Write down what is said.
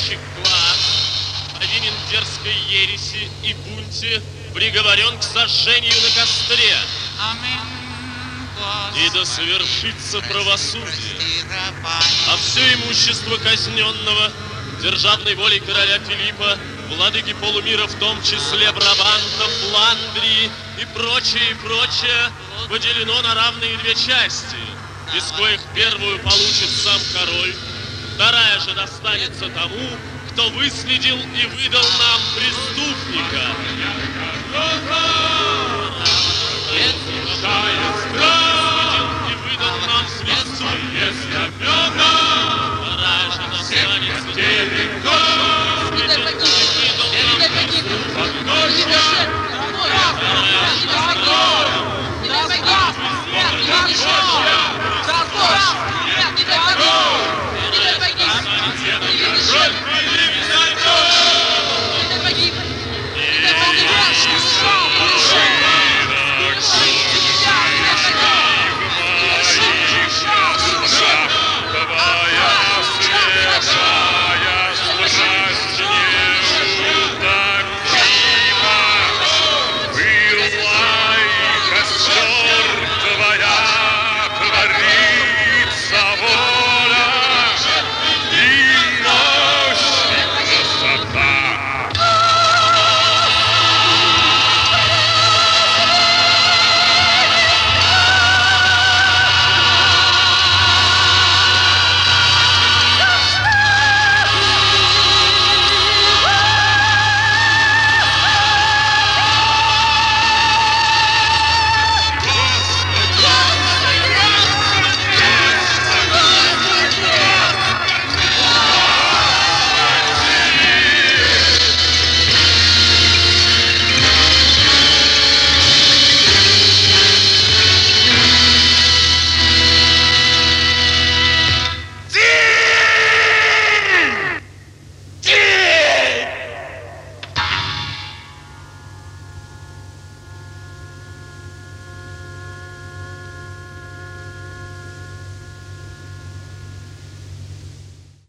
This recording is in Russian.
рабочих класс, повинен в дерзкой ереси и бунте, приговорен к сожжению на костре. И да совершится правосудие. А все имущество казненного державной волей короля Филиппа, владыки полумира, в том числе Брабанта, Фландрии и прочее, поделено на равные две части, из коих первую получит сам король, вторая же достанется тому, кто выследил и выдал нам преступника. Выследил и выдал нам преступника.